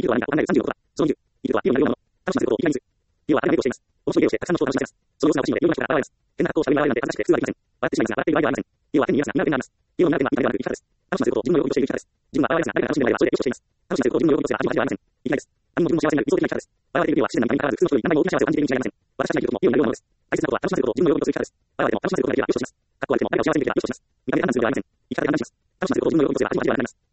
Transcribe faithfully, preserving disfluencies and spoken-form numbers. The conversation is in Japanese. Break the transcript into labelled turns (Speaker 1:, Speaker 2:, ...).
Speaker 1: ルは何かわからないさんじゅうろくは、そのにじゅう。生きるとは、理論なるようなもの。楽しませることを意味にする。理由はあらゆることをしています。面白い例をして、たくさんの人を楽しませます。その様子が欲しいので、いろんな人が現れます。変な格好をした上に現れるなんて恥ずかしくて普通はできません。笑ってしまいますが、笑っている場合ではありません。理由は手に見えますが、みんなの手になります。理由のなる点は、今ではなく生き方です。楽しませることを自分の喜びとしている生き方です。自分が笑いますが、誰かが楽しんでもらえば、それでよしとしています。楽しませることを自分の喜びとすれば、味も味ではありません。生き方です。他人も自分も幸せになる理想的な生き方です。笑われている理由は、自然な見た目に変わらず、普通の人より何倍も大きな幸せを感じているに違いありません。私が生きることも、理由のなるようなものです。大切なことは、楽しませることを自分の喜びとする生き方です。笑われても楽しませることができればよしとします。かっこ悪くても誰かを幸せにできればよしとします。見た目が判断する理由はありません。生き方で判断します。楽しませることを自分の喜びとすれば、味も味ではなくなります。